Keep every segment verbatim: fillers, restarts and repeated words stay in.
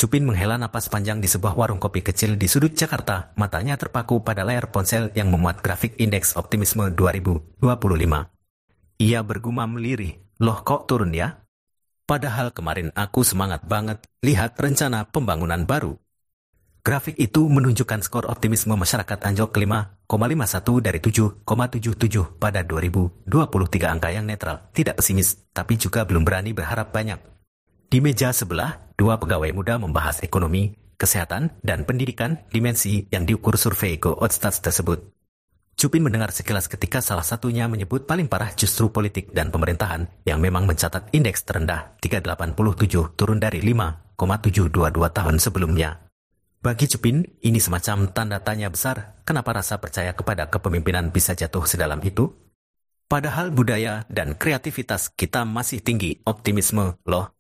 Cupin menghela napas panjang di sebuah warung kopi kecil di sudut Jakarta, matanya terpaku pada layar ponsel yang memuat grafik indeks optimisme dua ribu dua puluh lima. Ia bergumam lirih, loh kok turun ya? Padahal kemarin aku semangat banget lihat rencana pembangunan baru. Grafik itu menunjukkan skor optimisme masyarakat anjlok ke lima koma lima satu dari tujuh koma tujuh tujuh pada dua ribu dua puluh tiga, angka yang netral, tidak pesimis, tapi juga belum berani berharap banyak. Di meja sebelah, dua pegawai muda membahas ekonomi, kesehatan, dan pendidikan, dimensi yang diukur survei Go Outstats tersebut. Cupin mendengar sekilas ketika salah satunya menyebut paling parah justru politik dan pemerintahan yang memang mencatat indeks terendah tiga koma delapan tujuh, turun dari lima koma tujuh dua dua tahun sebelumnya. Bagi Cupin, ini semacam tanda tanya besar, kenapa rasa percaya kepada kepemimpinan bisa jatuh sedalam itu? Padahal budaya dan kreativitas kita masih tinggi, optimisme loh.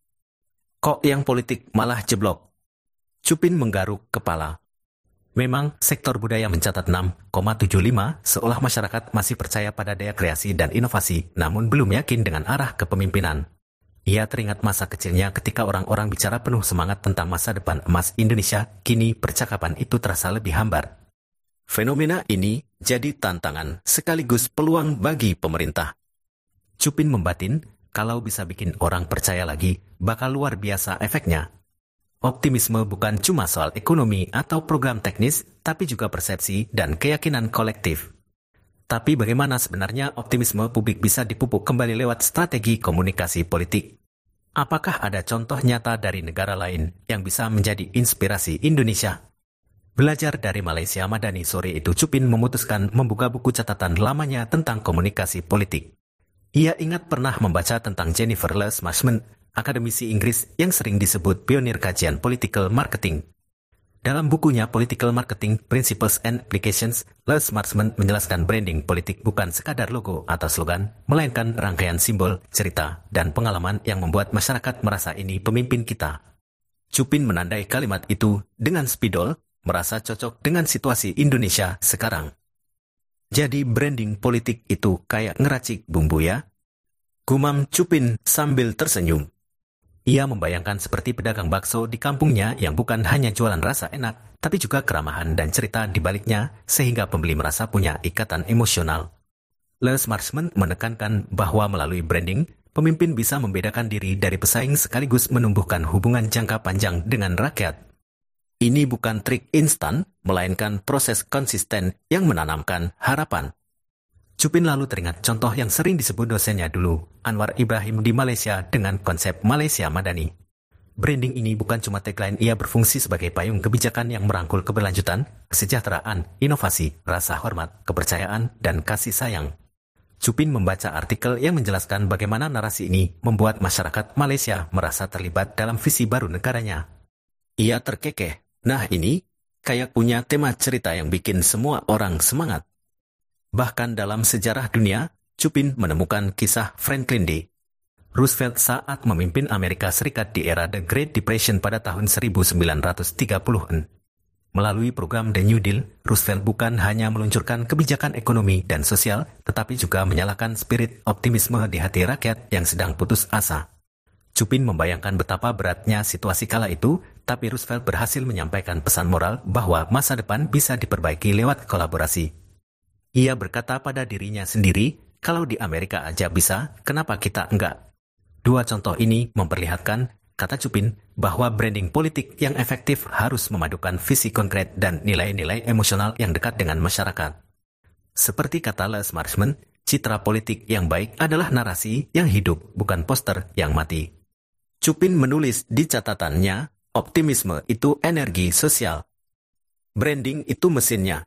Kok yang politik malah jeblok? Cupin menggaruk kepala. Memang sektor budaya mencatat enam koma tujuh lima, seolah masyarakat masih percaya pada daya kreasi dan inovasi, namun belum yakin dengan arah kepemimpinan. Ia teringat masa kecilnya ketika orang-orang bicara penuh semangat tentang masa depan emas Indonesia, kini percakapan itu terasa lebih hambar. Fenomena ini jadi tantangan sekaligus peluang bagi pemerintah. Cupin membatin, kalau bisa bikin orang percaya lagi, bakal luar biasa efeknya. Optimisme bukan cuma soal ekonomi atau program teknis, tapi juga persepsi dan keyakinan kolektif. Tapi bagaimana sebenarnya optimisme publik bisa dipupuk kembali lewat strategi komunikasi politik? Apakah ada contoh nyata dari negara lain yang bisa menjadi inspirasi Indonesia? Belajar dari Malaysia Madani, sore itu Cupin memutuskan membuka buku catatan lamanya tentang komunikasi politik. Ia ingat pernah membaca tentang Jennifer Les Marshman, akademisi Inggris yang sering disebut pionir kajian political marketing. Dalam bukunya Political Marketing Principles and Applications, Les Marshman menjelaskan branding politik bukan sekadar logo atau slogan, melainkan rangkaian simbol, cerita, dan pengalaman yang membuat masyarakat merasa ini pemimpin kita. Cupin menandai kalimat itu dengan spidol, merasa cocok dengan situasi Indonesia sekarang. Jadi branding politik itu kayak ngeracik bumbu ya? Gumam Cupin sambil tersenyum. Ia membayangkan seperti pedagang bakso di kampungnya yang bukan hanya jualan rasa enak, tapi juga keramahan dan cerita di baliknya, sehingga pembeli merasa punya ikatan emosional. Les Marshman menekankan bahwa melalui branding, pemimpin bisa membedakan diri dari pesaing sekaligus menumbuhkan hubungan jangka panjang dengan rakyat. Ini bukan trik instan, melainkan proses konsisten yang menanamkan harapan. Cupin lalu teringat contoh yang sering disebut dosennya dulu, Anwar Ibrahim di Malaysia dengan konsep Malaysia Madani. Branding ini bukan cuma tagline, ia berfungsi sebagai payung kebijakan yang merangkul keberlanjutan, kesejahteraan, inovasi, rasa hormat, kepercayaan, dan kasih sayang. Cupin membaca artikel yang menjelaskan bagaimana narasi ini membuat masyarakat Malaysia merasa terlibat dalam visi baru negaranya. Ia terkekeh, nah ini kayak punya tema cerita yang bikin semua orang semangat. Bahkan dalam sejarah dunia, Cupin menemukan kisah Franklin D. Roosevelt saat memimpin Amerika Serikat di era The Great Depression pada tahun seribu sembilan ratus tiga puluhan. Melalui program The New Deal, Roosevelt bukan hanya meluncurkan kebijakan ekonomi dan sosial, tetapi juga menyalakan spirit optimisme di hati rakyat yang sedang putus asa. Cupin membayangkan betapa beratnya situasi kala itu, tapi Roosevelt berhasil menyampaikan pesan moral bahwa masa depan bisa diperbaiki lewat kolaborasi. Ia berkata pada dirinya sendiri, kalau di Amerika aja bisa, kenapa kita enggak? Dua contoh ini memperlihatkan, kata Cupin, bahwa branding politik yang efektif harus memadukan visi konkret dan nilai-nilai emosional yang dekat dengan masyarakat. Seperti kata Les Marshman, citra politik yang baik adalah narasi yang hidup, bukan poster yang mati. Cupin menulis di catatannya, optimisme itu energi sosial. Branding itu mesinnya.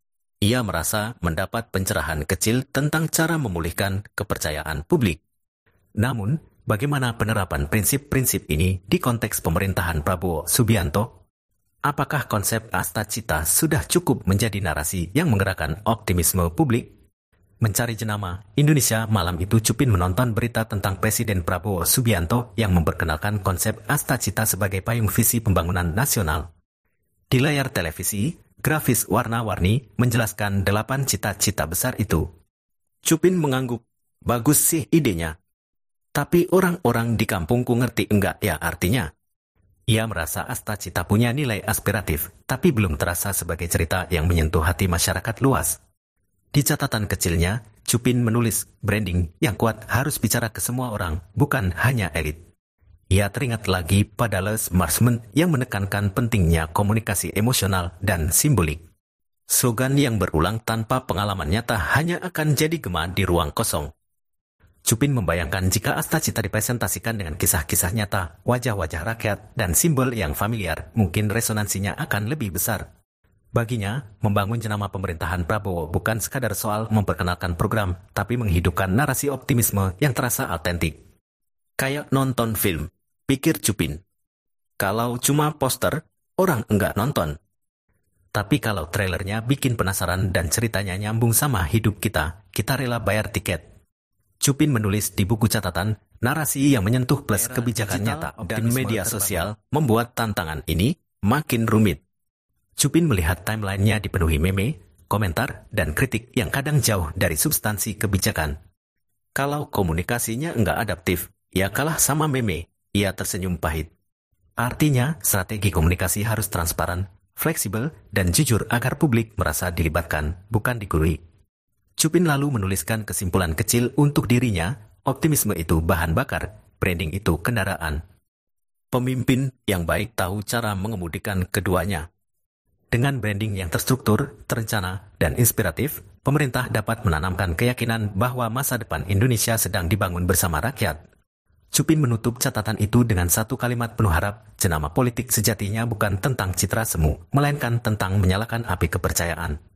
Ia merasa mendapat pencerahan kecil tentang cara memulihkan kepercayaan publik. Namun, bagaimana penerapan prinsip-prinsip ini di konteks pemerintahan Prabowo Subianto? Apakah konsep Astacita sudah cukup menjadi narasi yang menggerakkan optimisme publik? Mencari jenama Indonesia, malam itu Cupin menonton berita tentang Presiden Prabowo Subianto yang memperkenalkan konsep Astacita sebagai payung visi pembangunan nasional. Di layar televisi, grafis warna-warni menjelaskan delapan cita-cita besar itu. Cupin mengangguk, bagus sih idenya. Tapi orang-orang di kampungku ngerti enggak ya artinya? Ia merasa Asta Cita punya nilai aspiratif, tapi belum terasa sebagai cerita yang menyentuh hati masyarakat luas. Di catatan kecilnya, Chupin menulis, branding yang kuat harus bicara ke semua orang, bukan hanya elit. Ia teringat lagi pada Les Marchment yang menekankan pentingnya komunikasi emosional dan simbolik. Slogan yang berulang tanpa pengalaman nyata hanya akan jadi gema di ruang kosong. Chupin membayangkan jika Asta Cita dipresentasikan dengan kisah-kisah nyata, wajah-wajah rakyat, dan simbol yang familiar, mungkin resonansinya akan lebih besar. Baginya, membangun jenama pemerintahan Prabowo bukan sekadar soal memperkenalkan program, tapi menghidupkan narasi optimisme yang terasa autentik. Kayak nonton film, pikir Chupin. Kalau cuma poster, orang enggak nonton. Tapi kalau trailernya bikin penasaran dan ceritanya nyambung sama hidup kita, kita rela bayar tiket. Chupin menulis di buku catatan, narasi yang menyentuh plus kebijakan nyata dan media sosial membuat tantangan ini makin rumit. Chupin melihat timelinenya dipenuhi meme, komentar, dan kritik yang kadang jauh dari substansi kebijakan. Kalau komunikasinya enggak adaptif, ya kalah sama meme, ia tersenyum pahit. Artinya, strategi komunikasi harus transparan, fleksibel, dan jujur agar publik merasa dilibatkan, bukan digurui. Chupin lalu menuliskan kesimpulan kecil untuk dirinya, optimisme itu bahan bakar, branding itu kendaraan. Pemimpin yang baik tahu cara mengemudikan keduanya. Dengan branding yang terstruktur, terencana, dan inspiratif, pemerintah dapat menanamkan keyakinan bahwa masa depan Indonesia sedang dibangun bersama rakyat. Chupin menutup catatan itu dengan satu kalimat penuh harap, jenama politik sejatinya bukan tentang citra semu, melainkan tentang menyalakan api kepercayaan.